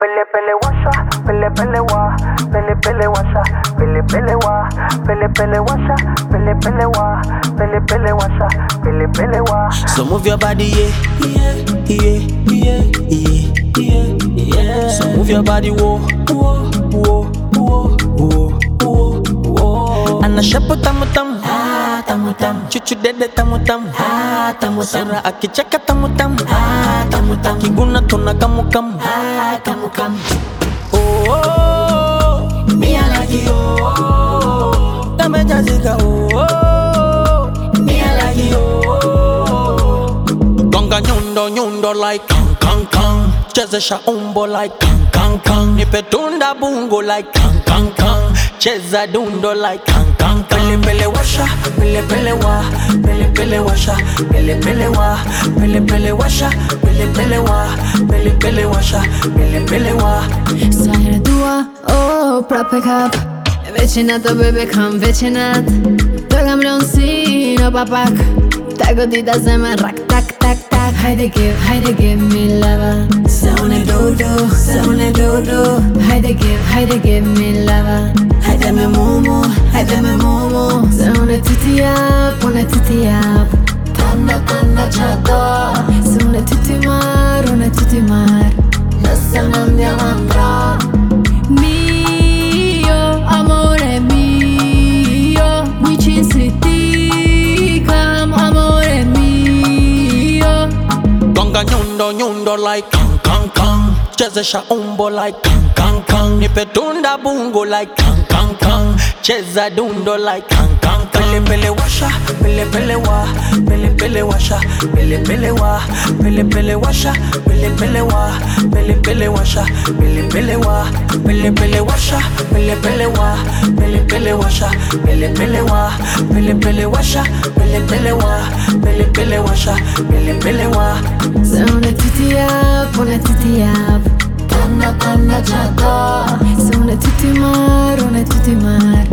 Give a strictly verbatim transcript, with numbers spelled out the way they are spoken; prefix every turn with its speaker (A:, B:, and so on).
A: Pele pele washa, pele pele wa, pele pele washa, pele pele wa, pele pele washa, pele pele wa, pele pele washa, pele pele wa.
B: So move your body, yeah, yeah, yeah, yeah, yeah, yeah, yeah. So move your body, whoa, whoa, whoa, whoa, whoa, whoa, whoa. Ana shapo tamu tamu, ah tamu tamu. Chuchu dede tamu tamu, ah tamu tamu. Sura akicheka tamu tamu, ah tamu tamu. Kiguna tuna kamu kamu, ah kamu kamu. Oh, oh, oh. Me I like you, oh, oh. Kame jazika, oh, oh. Me I like you, oh. Gonga nyundo nyundo like kang kang kang. Chezesha umbo like kang kang kang. Nipe tunda bungo like kang kang kang. Cheza dundo like kang kang kang. Pele pele washa, pele pele wa, pele pele washa, pele pele wa, pele pele washa, pele pele wa, pele pele washa, pele pele wa.
C: Sajrë dua, oh, pra pick up. Vecinat, oh baby, come vecinat. Do kam lënë si në papak. Ta godita zemën rak, tak, tak, tak. Hajde give, hajde give me love. Se unë e do do, se unë e do do. Hajde give, hajde give me love. Hajde me mumu, hajde me mumu. Se unë e ty t'i jap, unë e ty t'i jap. Tanda, tanda qa do. Se unë e ty t'i mar, unë e ty t'i mar. Nëse më ndjela mbra. Mio, amore mio. Një qinë si ti kam, amore mio.
B: Gonga nyundo nyundo like kang kang kang. Chezesha umbo like kang kang kang. Nipe tunda bungo like kang kang kang. Cheza dundo like kang kang kang. Pele pele washa, pele pele wa, pele pele washa, pele pele wa, pele pele washa, pele pele wa, pele pele washa, pele pele wa, pele pele washa, pele pele wa, pele pele washa, pele pele wa, pele pele washa, pele pele wa, pele pele washa, pele pele wa.
C: Se unë e ty t'i jap, unë e ty t'i jap. Tanda, tanda qa do. Se unë e ty t'i mar, unë e ty t'i mar.